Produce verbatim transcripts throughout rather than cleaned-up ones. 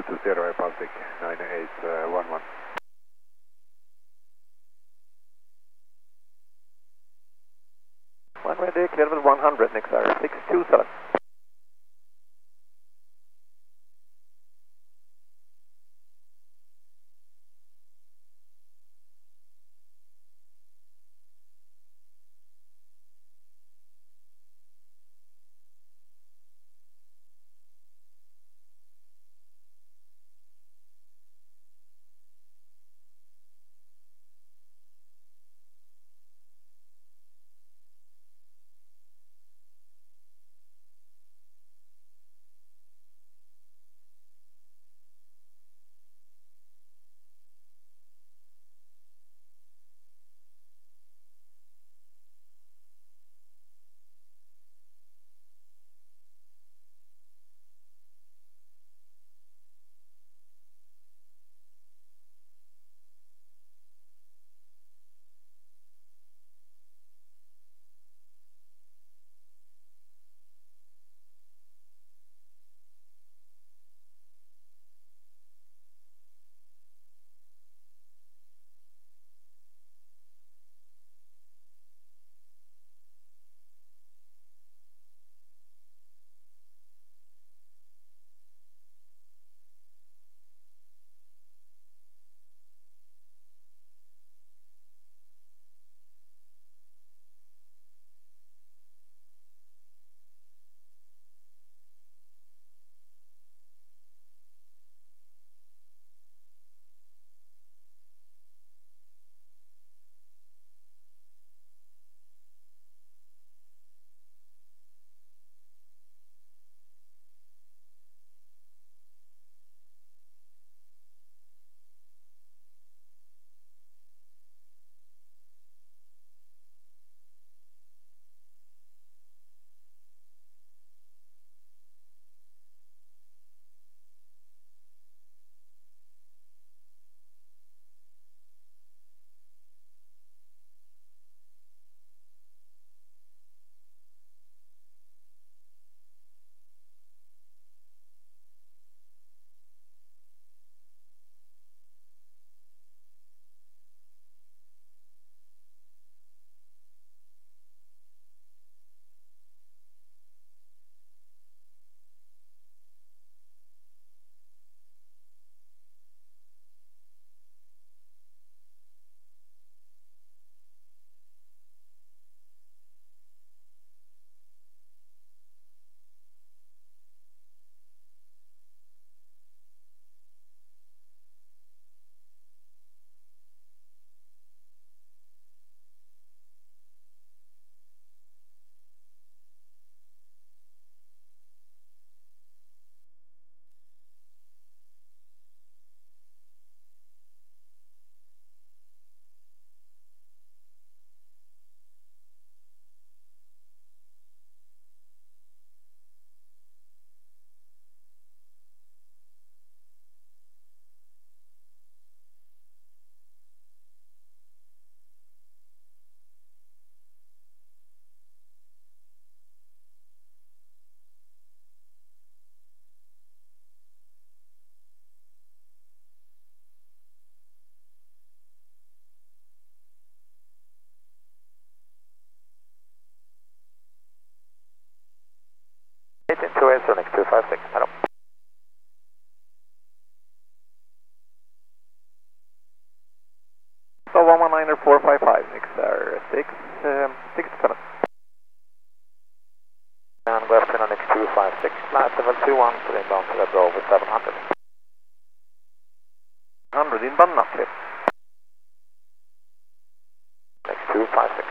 two zero, Air Baltic nine eight one one. One ready, clear level one hundred, next area six two seven. eight two eight zero, next two five six, hello. So one one nine four five five, next area six, um, six seven. And West on next two five six, flight level two one, so inbound to Level over seven hundred. one hundred inbound, not clear. Next two five six.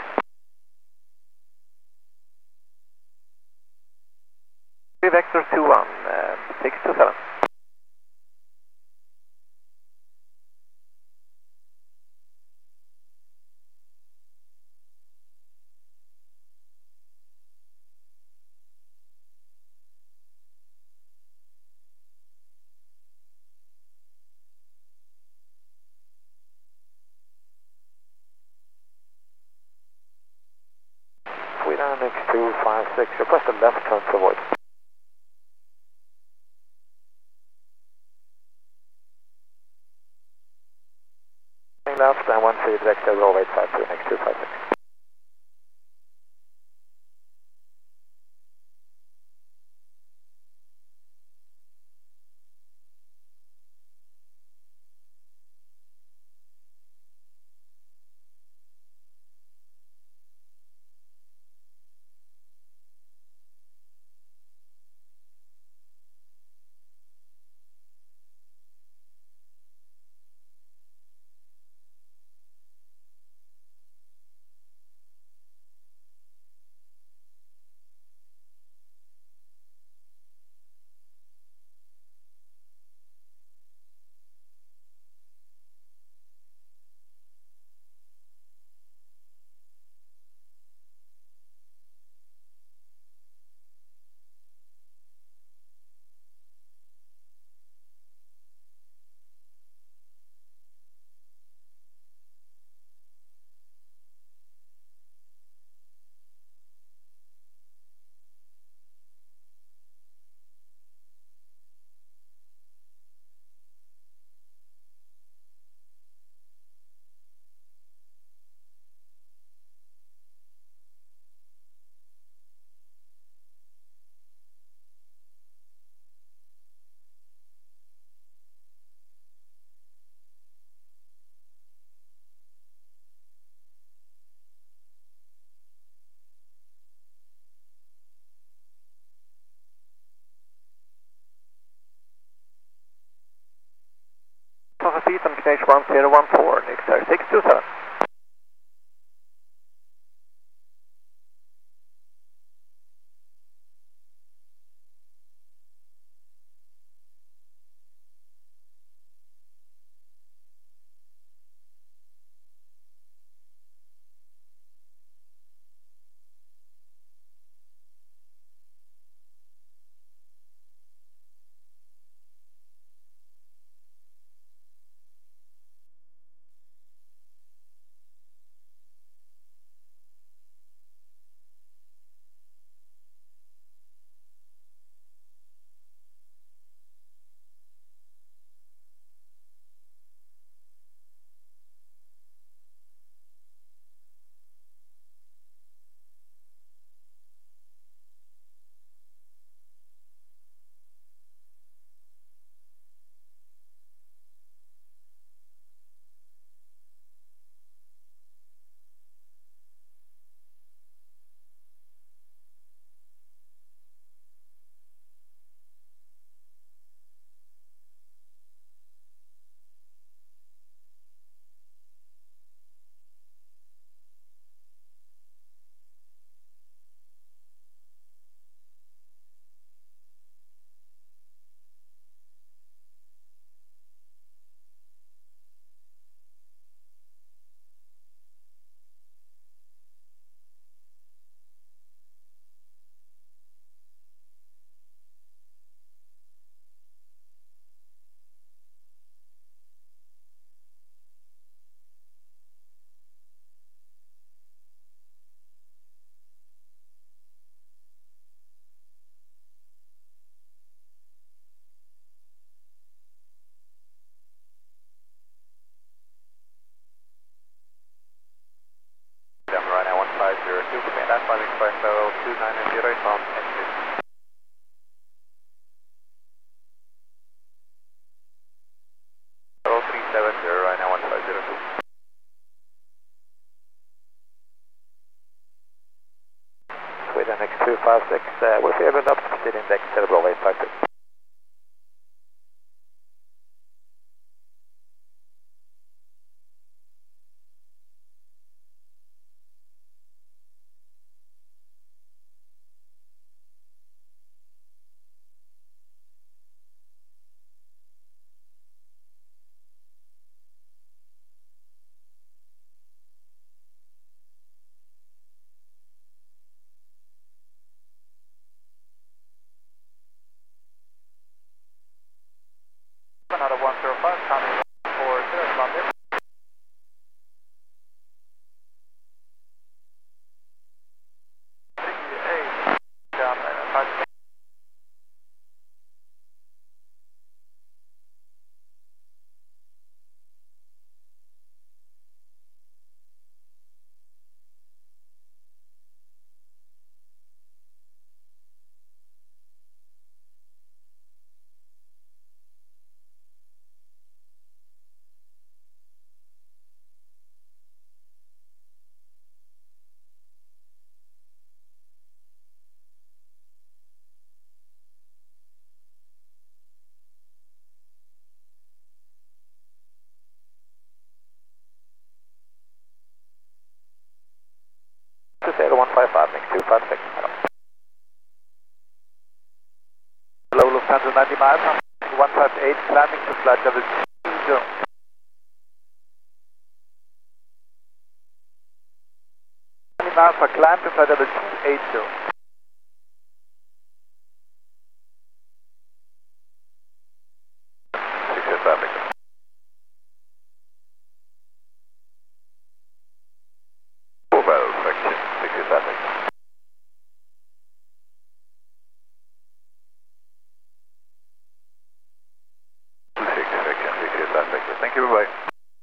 Vector two one, uh, six two seven. Sweden next two five six, request a left turn to avoid. one three, direct to Bravo eight five two, next two five six. Papa feet on K H one zero one four, next air six two seven. Runway one five zero two, command that five express level two nine zero, inbound exit. Level three seven zero, runway one five zero two. Sweden X two five six, uh, we're favored up to proceed index to Bravo eight five two. five six. Hello, Lufthansa ninety miles, one five eight, climbing to flight level two zero. ninety miles for climb to flight level two eight zero. six zero traffic. Mobile section, six zero traffic. two six section, six zero traffic. Thank you, bye-bye.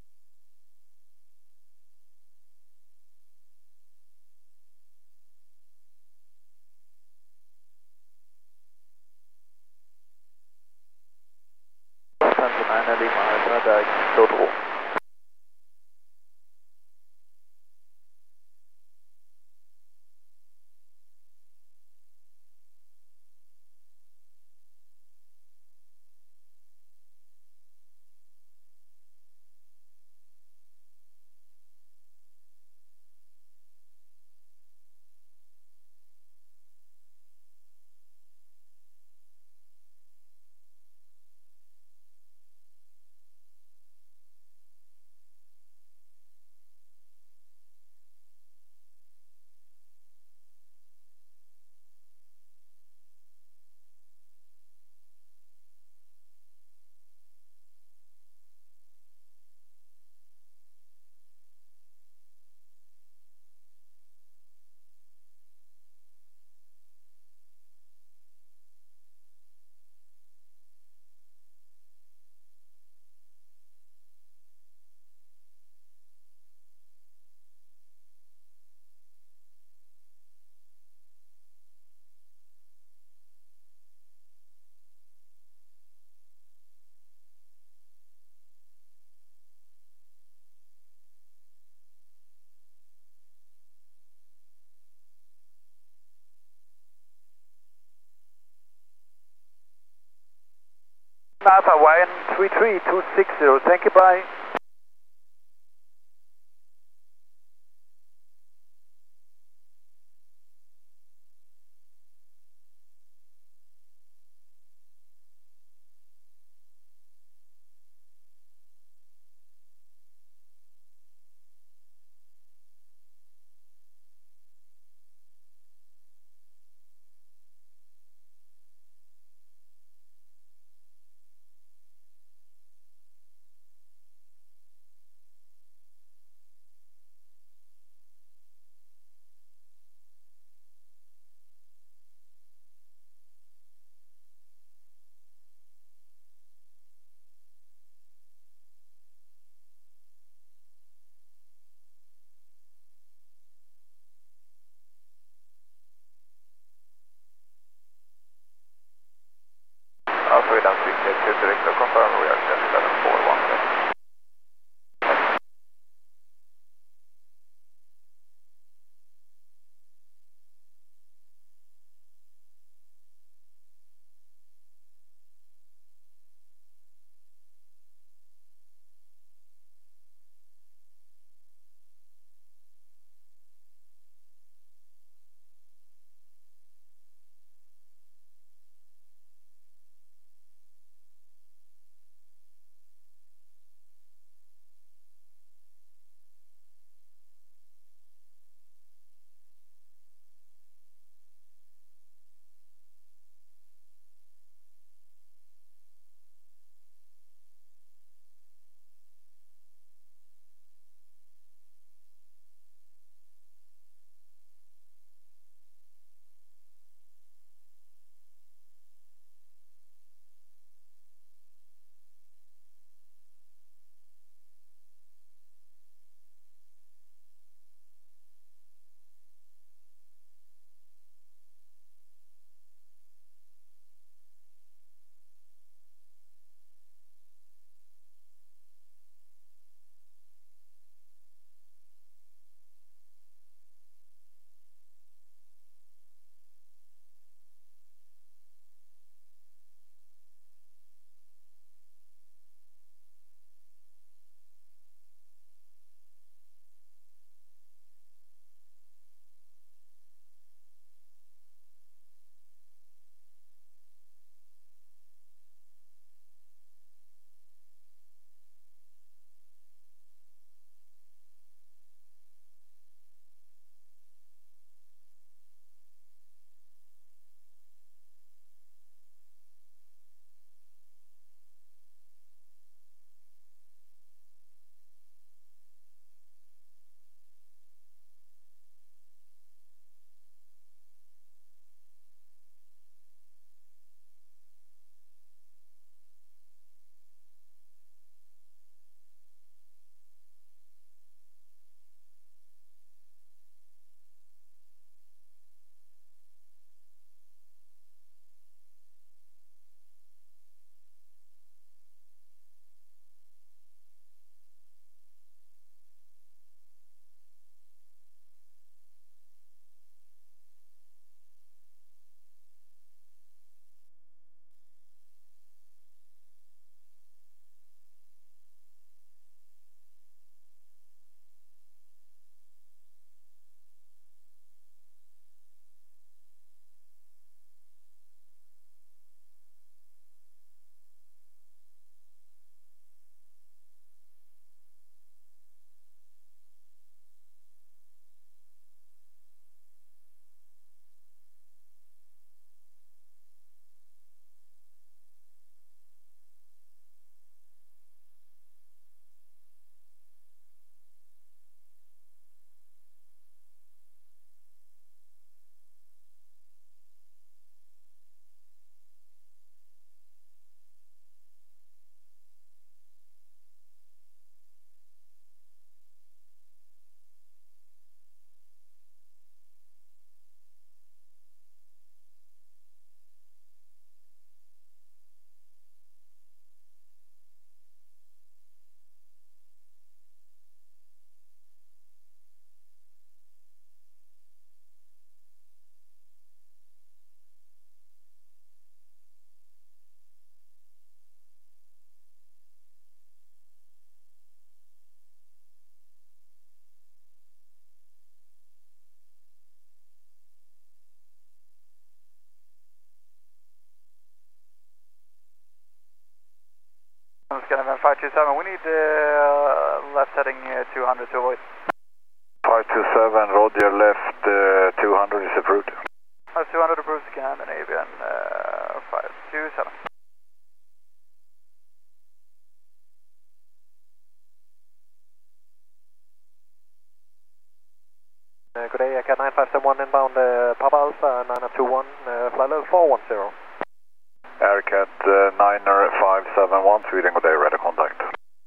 Lufthansa niner Lima Alpha, direct Sotro. Alpha one three three two six zero, thank you, bye. five two seven, we need uh, left heading uh, two hundred to avoid. five two seven, Roger, left uh, two hundred is approved. Uh, two hundred approved, Scandinavian uh, five two seven. Uh, good day, Cat nine five seven one inbound uh, Papa Alpha nine two one, uh, flight level four one zero. Aircat uh, nine five seven one, Sweden, good day, radar contact.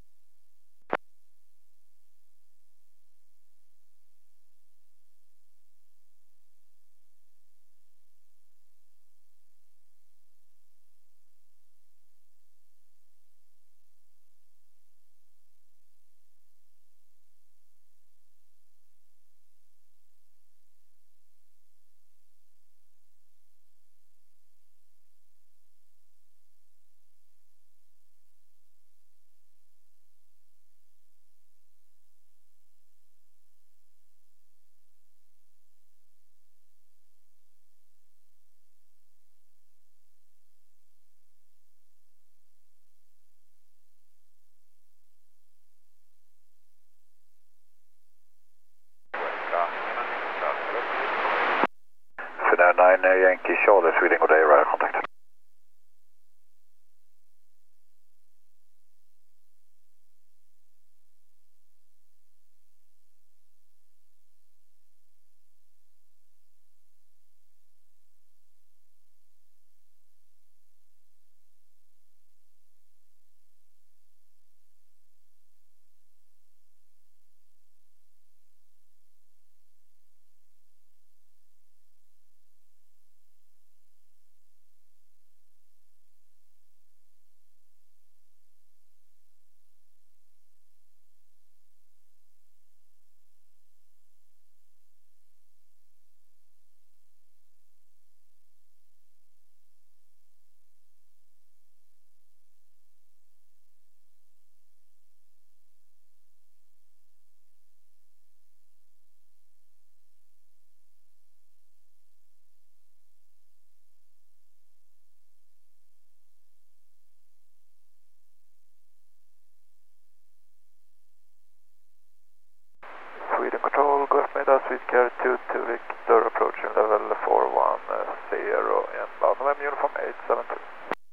Sweden nine uh, Yankee Charlie, Sweden, good day, radar contact. Sweden Control, Gulf Meda, Sweetcar two two Victor, approaching level four one zero, inbound November uniform eight seven two.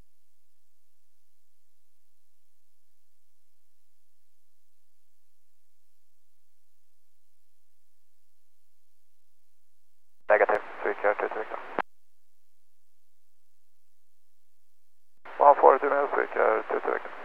Negative, Sweetcar two two Victor. one four two minutes, Sweetcar two two Victor.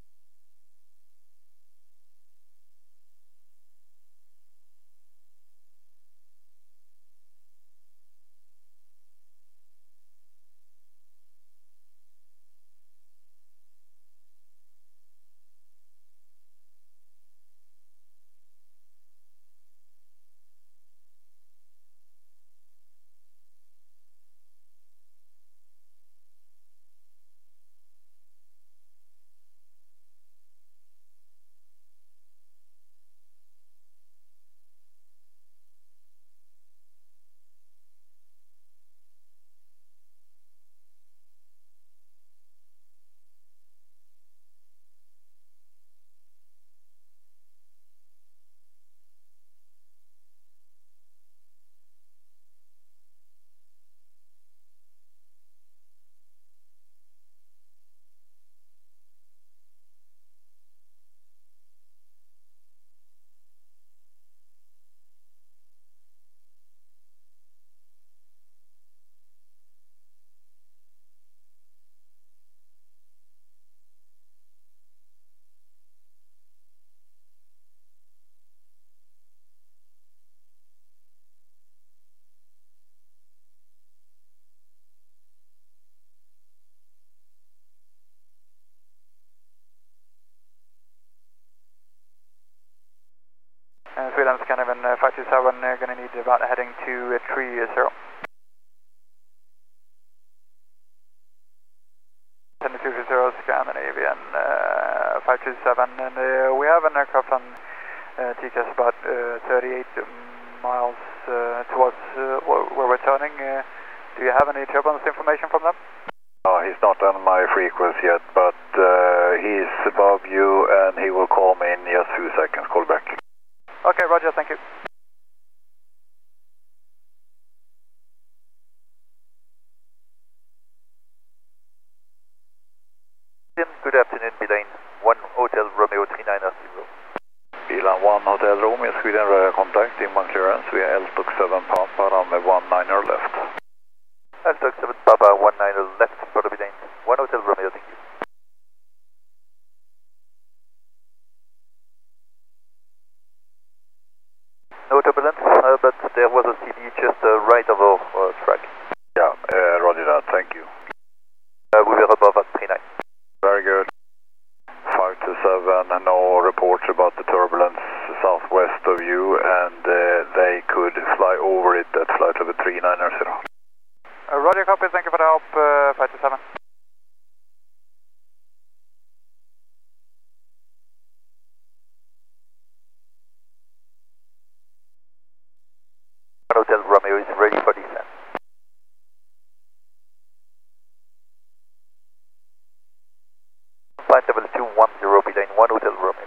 Uh, Sweden Scandinavian uh, five two seven, uh, going to need about heading to uh, three zero. Heading to three zero, Scandinavian uh, five two seven, and uh, we have an aircraft on uh, T C A S about uh, thirty-eight miles uh, towards uh, where we're turning. Uh, do you have any turbulence information from them? Uh, he's not on my frequency yet, but uh, he's above you and he will call me in just a few seconds. Call back. Okay, roger, thank you. Good afternoon, Beeline. one Hotel Romeo three nine zero. Beeline one Hotel Romeo, Sweden radar contact, inbound clearance via L T O C seven Papa, runway one niner left. L T O C seven Papa, one niner left for the Beeline. one Hotel Romeo, thank you. No turbulence, uh, but there was a C D just uh, right of our uh, track. Yeah, uh, roger that, thank you. Uh, we were above at three nine. Very good. five two seven, no reports about the turbulence southwest of you, and uh, they could fly over it at flight level three nine zero. Uh, roger, copy, thank you for the help, uh, five two seven. Hotel Romeo is ready for descent. Flight level two one zero, Beeline one Hotel Romeo.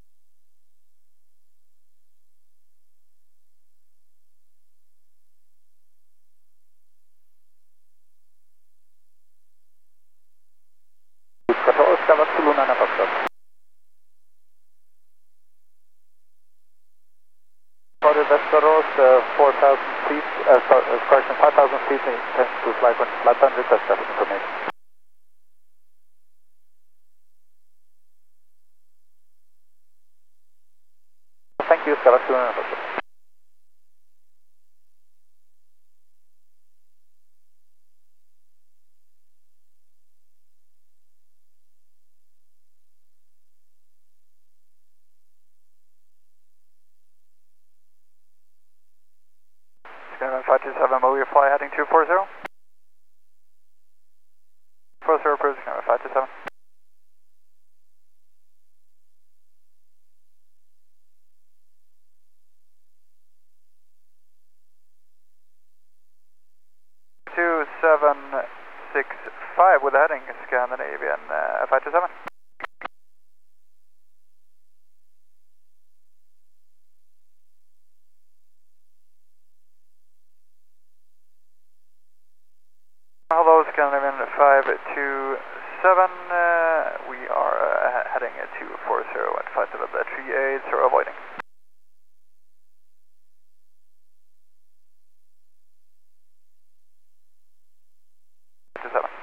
Västerås, ska vara Solona Napastad. Sorry, Västerås, uh, four thousand feet, uh, sorry, uh, correction, five thousand feet, intends to fly on flight plan, request that information. Thank you, ska vara Solona Napastad. Skyline five two seven, will you fly heading two four zero? four zero, approach, Skyline five two seven. two seven six five with the heading Scandinavian uh, five two seven. Hello, Scandinavian five two seven, uh, we are uh, heading at two four zero at flight level three eight zero, avoiding. five two seven.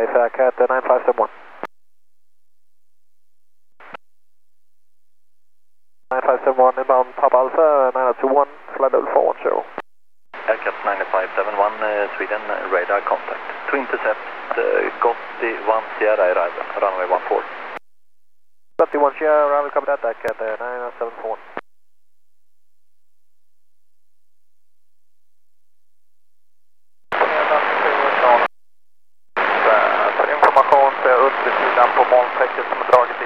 five, uh, cat uh, nine five seven one. nine five seven one inbound Papa Alpha, nine two one, flight level four one zero. Aircat nine five seven one, uh, Sweden, uh, radar contact. To intercept uh, Gotti one Sierra arrival, runway one four. Gotti one Sierra arrival, copy that, Aircat uh, nine seven four one. För information så är jag undersidan på molntäcket som är dragit in.